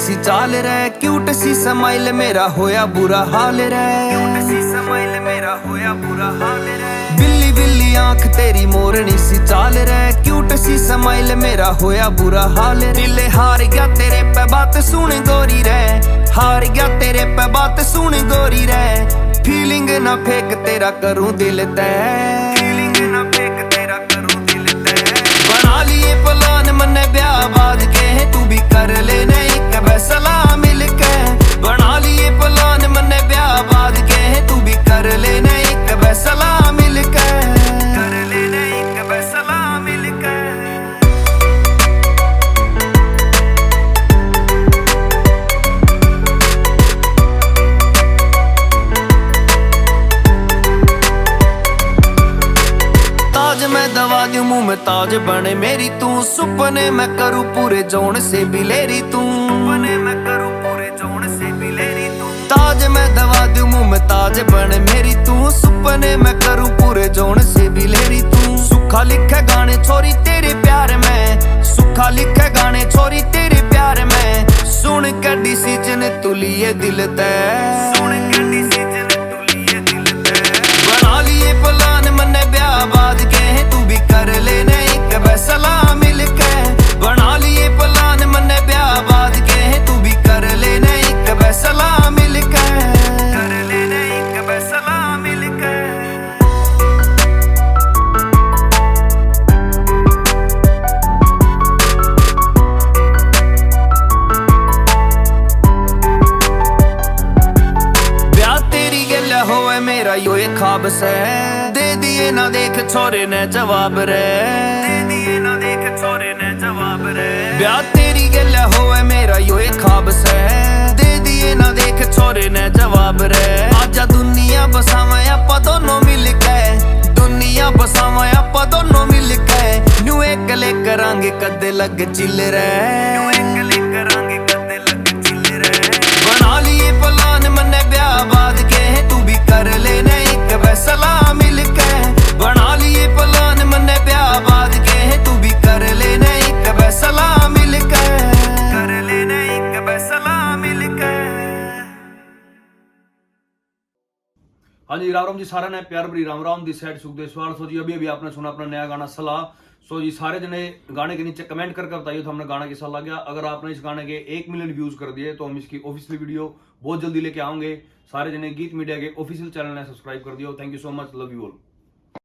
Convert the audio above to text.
सी चाल रे, क्यूट सी स्माइल मेरा होया बुरा हाल रे, क्यूट सी स्माइल मेरा होया बुरा हाल रे। बिल्ली बिल्ली आंख तेरी मोरनी सी चाल रे, क्यूट सी स्माइल मेरा होया बुरा हाल रे। दिल हार गया तेरे पे बात सुन गोरी रे, हार गया तेरे पे बात सुन गोरी रे। फीलिंग ना फेंक तेरा करूं दिल तय, फीलिंग ना फेंक तेरा करूं दिल तय। बना लिए प्लान मन्ने ब्याह बाद के, तू भी कर ले नहीं कब सलाह मिल के। बना लिए प्लान मन्ने ब्याह बाद के, तू भी कर ले नहीं कब सलाह मिल के, कर ले नहीं कब सलाह मिल के। ताज मैं दवा दूं मुंह में ताज बने मेरी तू, सुपने मैं करूं पूरे जोन से बिलेरी तू, सुपने मैं करूं पूरे जोन से बिलेरी तू। ताज मैं दवा दूं मुंह में ताज बने मेरी तू, सुपने मैं करूं पूरे जोन से बिलेरी तू। सुखा लिखे गाने छोरी तेरे प्यार में, सुखा लिखे गाने छोरी तेरे प्यार में। सुन के डिसीजन तू लिए दिल तय, सुन के डिसीजन तू लिए दिल तय। बना लिए प्लान मन्ने ब्याह बाद के, तू भी कर ले नहीं कब सलाह मिल के। बना लिए प्लान मन्ने ब्याह बाद के, तू भी कर ले नहीं कब सलाह मिल के, कर ले नहीं कब सलाह मिल के। ब्याह तेरी गल होवे मेरा यो एक ख्वाब से, दे दिए ना देख छोरे ने जवाब रे, दे दिए ना देख छोरे ने जवाब रे। ब्याह तेरी गल होवे मेरा यो एक ख्वाब से, दे दिए ना देख छोरे ने जवाब रे। आजा दुनिया बसावे आपां दोनों मिल के, दुनिया बसावे आपां दोनों मिल के। न्यू एकले करांगे कदे लग चिल रे, न्यू एकले करांगे कदे लग चिल रे। बना लिए प्लान मन्ने ब्याह बाद के, तू भी कर ले नहीं कब सलाह मिल के। बना लिए प्लान मन्ने ब्याह बाद के, तू भी कर ले नहीं कब सलाह मिल के, कर ले नहीं कब सलाह मिल के। हाँ जी, राम राम जी सारे ने प्यार भरी राम राम दी साइड सुखदेव सवाल। सो जी अभी अभी आपने सुना अपना नया गाना सलाह। सो जी सारे जने गाने के नीचे कमेंट करके बताइए तो हमने गाना कैसा लग गया। अगर आपने इस गाने के 1 मिलियन व्यूज कर दिए तो हम इसकी ऑफिशियल वीडियो बहुत जल्दी लेके आएंगे। सारे जने गीत मीडिया के ऑफिशियल चैनल ने सब्सक्राइब कर दियो। Thank you so much, love you all.